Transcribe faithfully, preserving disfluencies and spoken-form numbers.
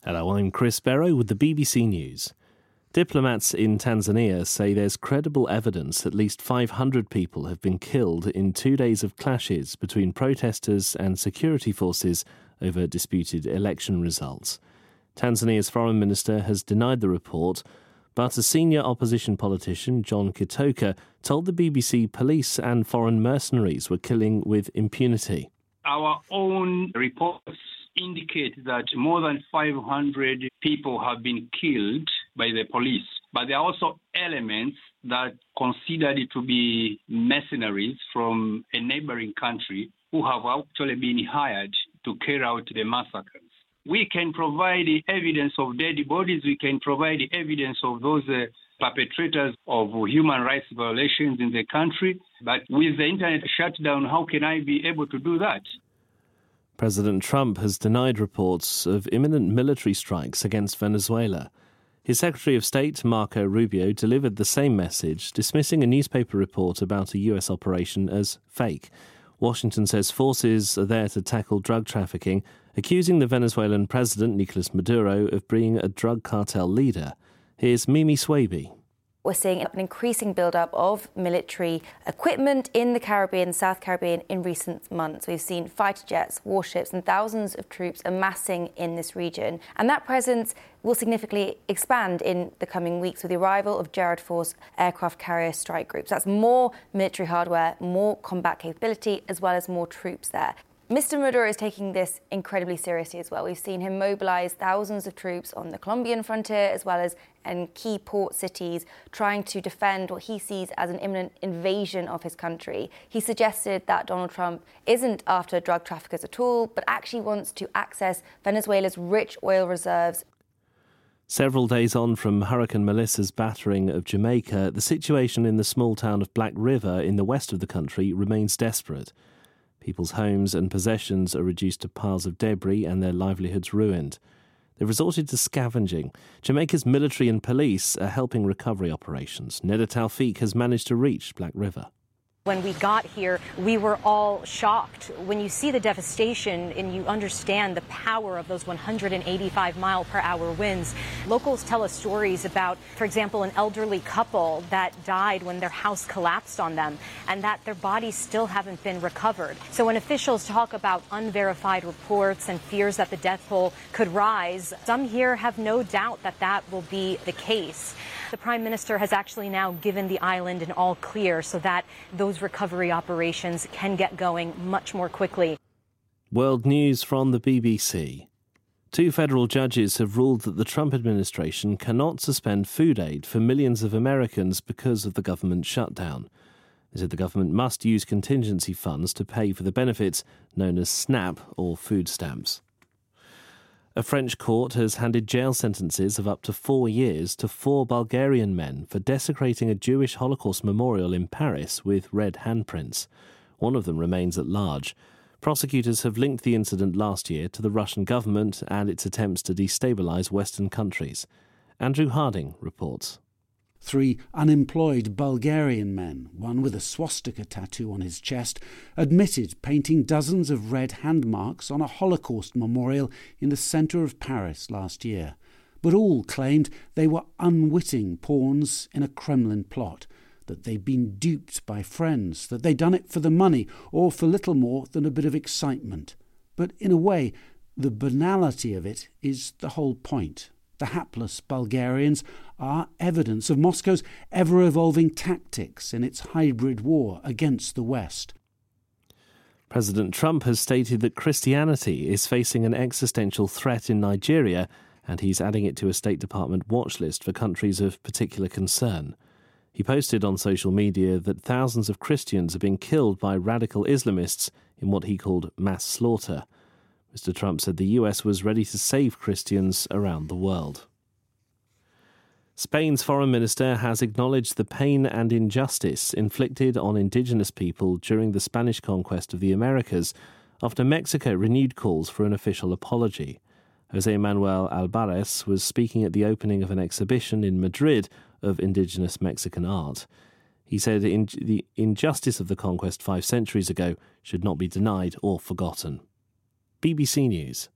Hello, I'm Chris Barrow with the B B C News. Diplomats in Tanzania say there's credible evidence at least five hundred people have been killed in two days of clashes between protesters and security forces over disputed election results. Tanzania's foreign minister has denied the report, but a senior opposition politician, John Kitoka, told the B B C police and foreign mercenaries were killing with impunity. Our own reports indicate that more than five hundred people have been killed by the police. But there are also elements that considered to be mercenaries from a neighboring country who have actually been hired to carry out the massacres. We can provide evidence of dead bodies. We can provide evidence of those uh, perpetrators of human rights violations in the country. But with the internet shut down, how can I be able to do that? President Trump has denied reports of imminent military strikes against Venezuela. His Secretary of State, Marco Rubio, delivered the same message, dismissing a newspaper report about a U S operation as fake. Washington says forces are there to tackle drug trafficking, accusing the Venezuelan president, Nicolas Maduro, of being a drug cartel leader. Here's Mimi Swaby. We're seeing an increasing build-up of military equipment in the Caribbean, South Caribbean, in recent months. We've seen fighter jets, warships and thousands of troops amassing in this region. And that presence will significantly expand in the coming weeks with the arrival of Gerald Force aircraft carrier strike groups. That's more military hardware, more combat capability, as well as more troops there. Mister Maduro is taking this incredibly seriously as well. We've seen him mobilise thousands of troops on the Colombian frontier as well as in key port cities, trying to defend what he sees as an imminent invasion of his country. He suggested that Donald Trump isn't after drug traffickers at all, but actually wants to access Venezuela's rich oil reserves. Several days on from Hurricane Melissa's battering of Jamaica, the situation in the small town of Black River in the west of the country remains desperate. People's homes and possessions are reduced to piles of debris and their livelihoods ruined. They've resorted to scavenging. Jamaica's military and police are helping recovery operations. Neda Tawfiq has managed to reach Black River. When we got here, we were all shocked. When you see the devastation and you understand the power of those one hundred eighty-five mile per hour winds, locals tell us stories about, for example, an elderly couple that died when their house collapsed on them and that their bodies still haven't been recovered. So when officials talk about unverified reports and fears that the death toll could rise, some here have no doubt that that will be the case. The Prime Minister has actually now given the island an all clear so that those recovery operations can get going much more quickly. World news from the B B C. Two federal judges have ruled that the Trump administration cannot suspend food aid for millions of Americans because of the government shutdown. They said the government must use contingency funds to pay for the benefits known as SNAP or food stamps. A French court has handed jail sentences of up to four years to four Bulgarian men for desecrating a Jewish Holocaust memorial in Paris with red handprints. One of them remains at large. Prosecutors have linked the incident last year to the Russian government and its attempts to destabilise Western countries. Andrew Harding reports. Three unemployed Bulgarian men, one with a swastika tattoo on his chest, admitted painting dozens of red hand marks on a Holocaust memorial in the centre of Paris last year. But all claimed they were unwitting pawns in a Kremlin plot, that they'd been duped by friends, that they'd done it for the money or for little more than a bit of excitement. But in a way, the banality of it is the whole point. The hapless Bulgarians are evidence of Moscow's ever-evolving tactics in its hybrid war against the West. President Trump has stated that Christianity is facing an existential threat in Nigeria, and he's adding it to a State Department watch list for countries of particular concern. He posted on social media that thousands of Christians are being killed by radical Islamists in what he called mass slaughter. Mister Trump said the U S was ready to save Christians around the world. Spain's foreign minister has acknowledged the pain and injustice inflicted on indigenous people during the Spanish conquest of the Americas after Mexico renewed calls for an official apology. José Manuel Alvarez was speaking at the opening of an exhibition in Madrid of indigenous Mexican art. He said in- the injustice of the conquest five centuries ago should not be denied or forgotten. B B C News.